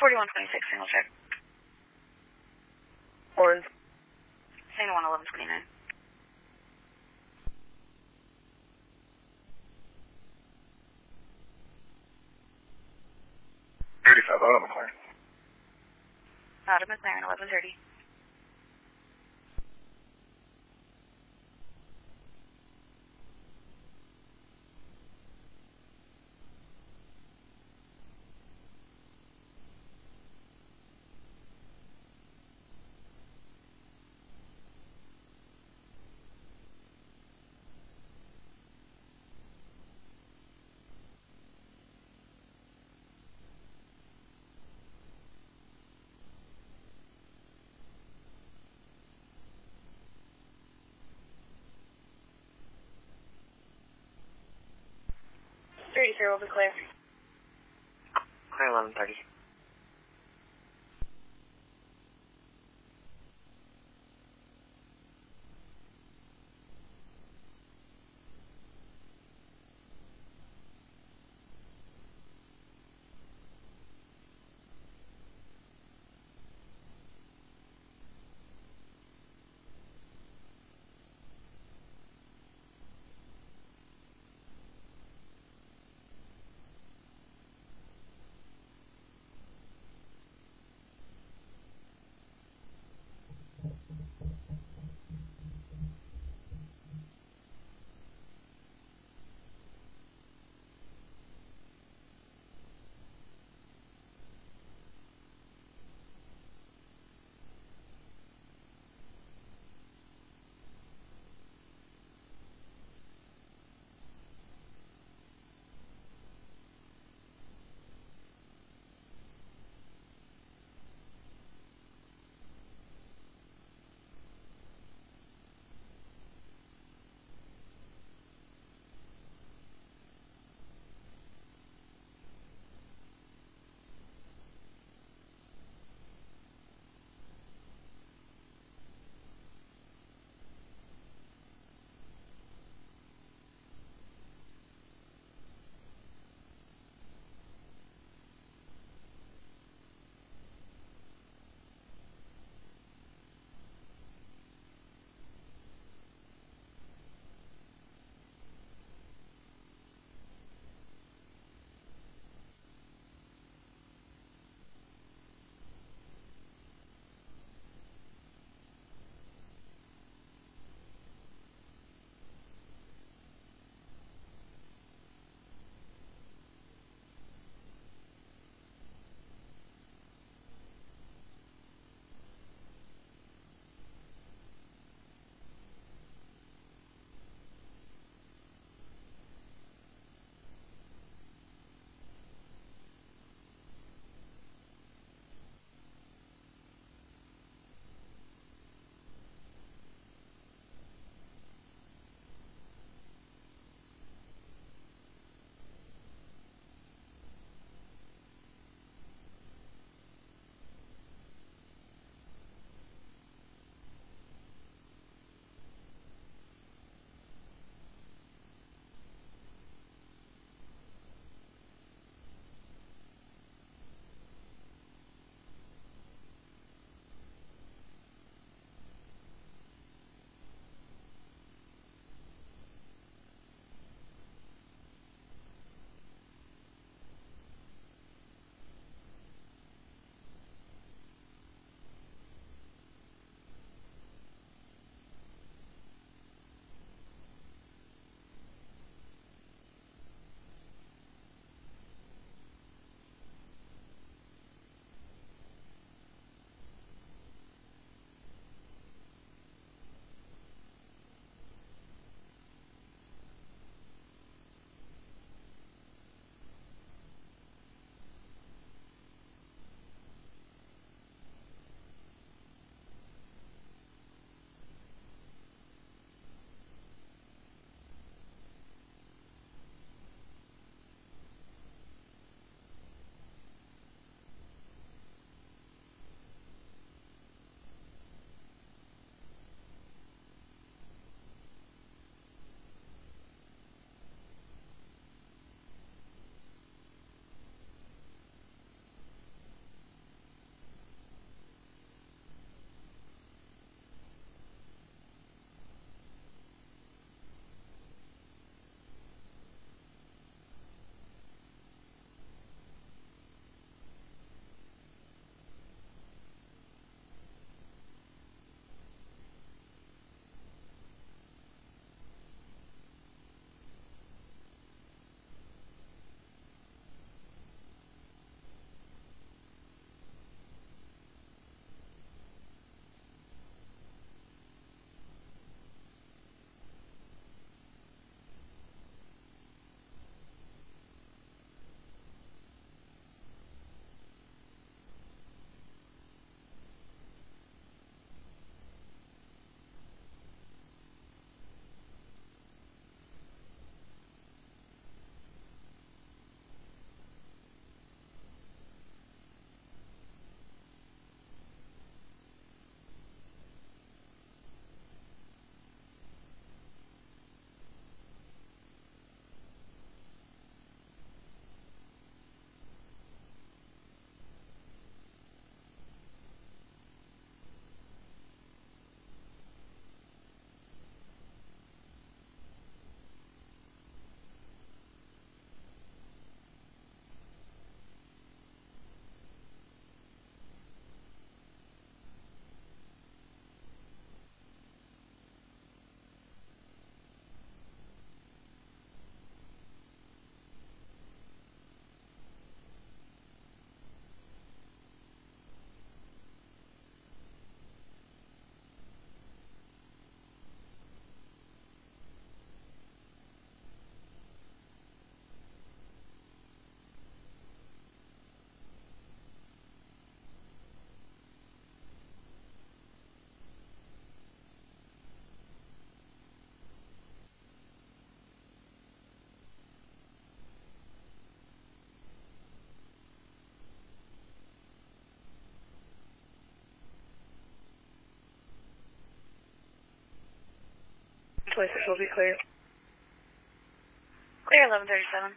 4126, single check. Orange. Signal 11129. Auto McLaren. Auto McLaren 1130. Will be clear. Clear 1130. 26 will be clear. Clear 1137.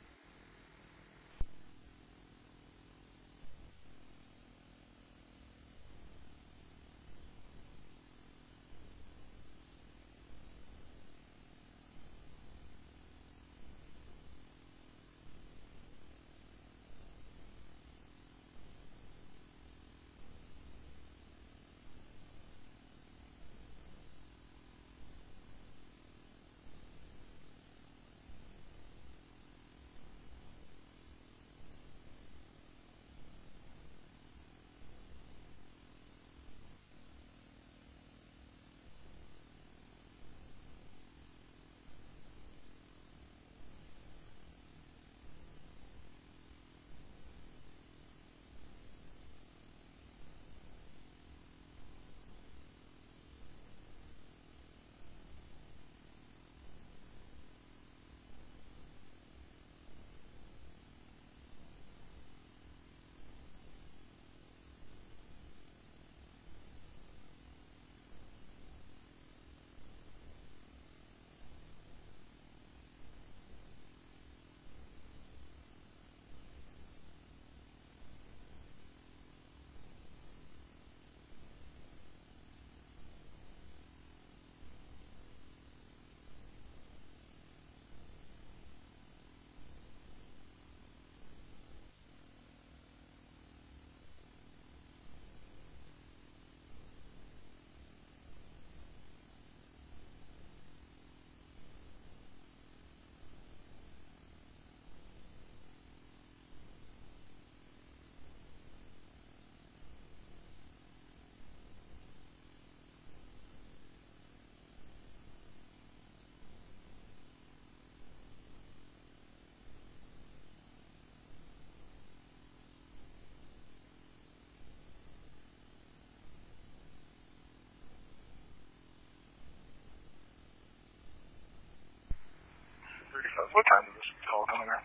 What time did this call come in at?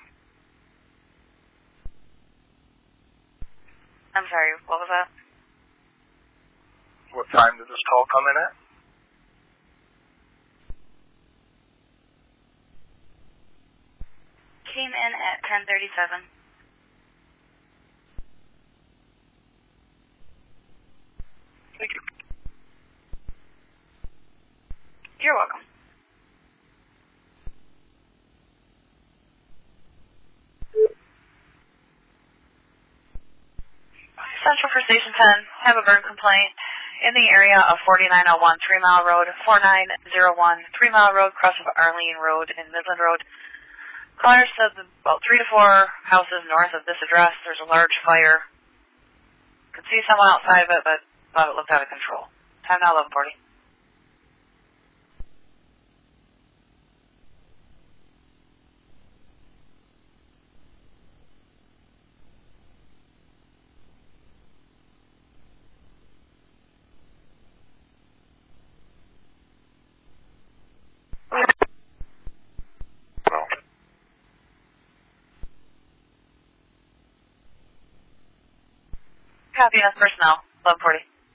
I'm sorry, what was that? What time did this call come in at? Came in at 1037. Thank you. You're welcome. Central for Station 10. Have a burn complaint in the area of 4901 3 Mile Road, 4901 3 Mile Road, cross of Arlene Road and Midland Road. Caller said that about 3 to 4 houses north of this address, there's a large fire. Could see someone outside of it, but thought it looked out of control. Time now 11:40. No. Copy enough personnel, 11:40.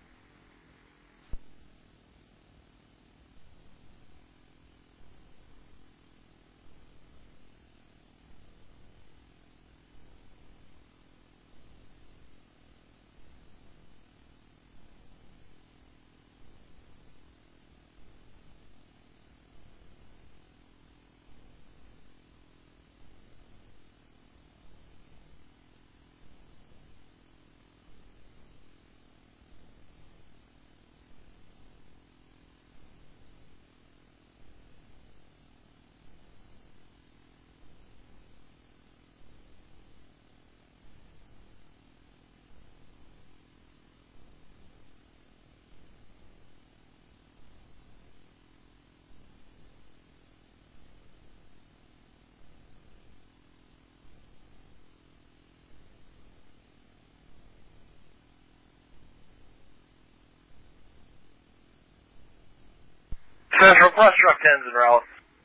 Central Brush Truck 10's en route.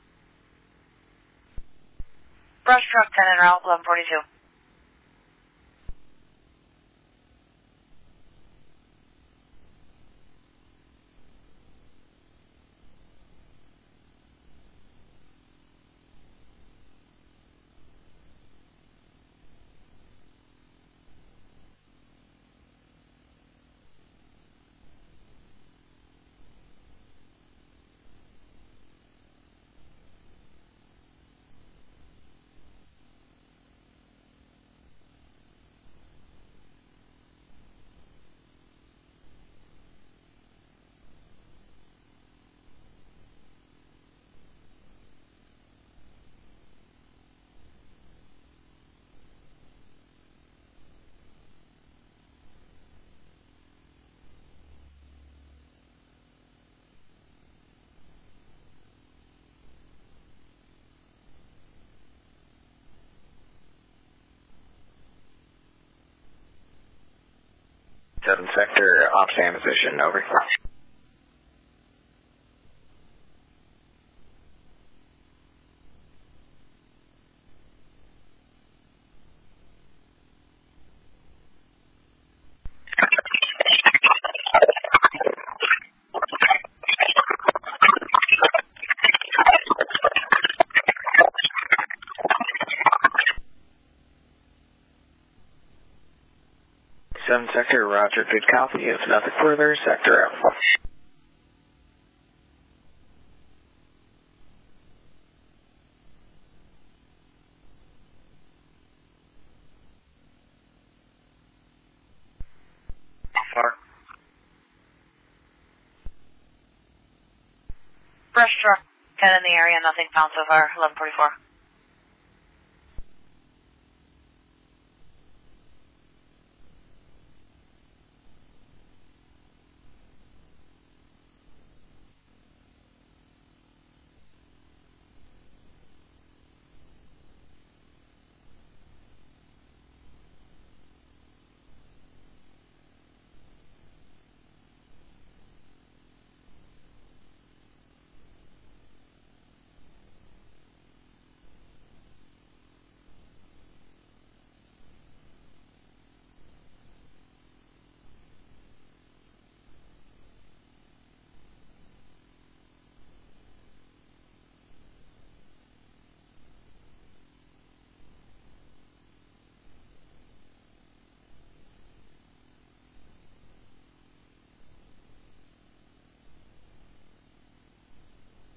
Brush truck 10 en route, 11:42. 7 sector, op stand position, over. 7 sector, roger, good copy. If nothing further, sector out. How far? Brush truck 10 in the area, nothing found so far, 1144.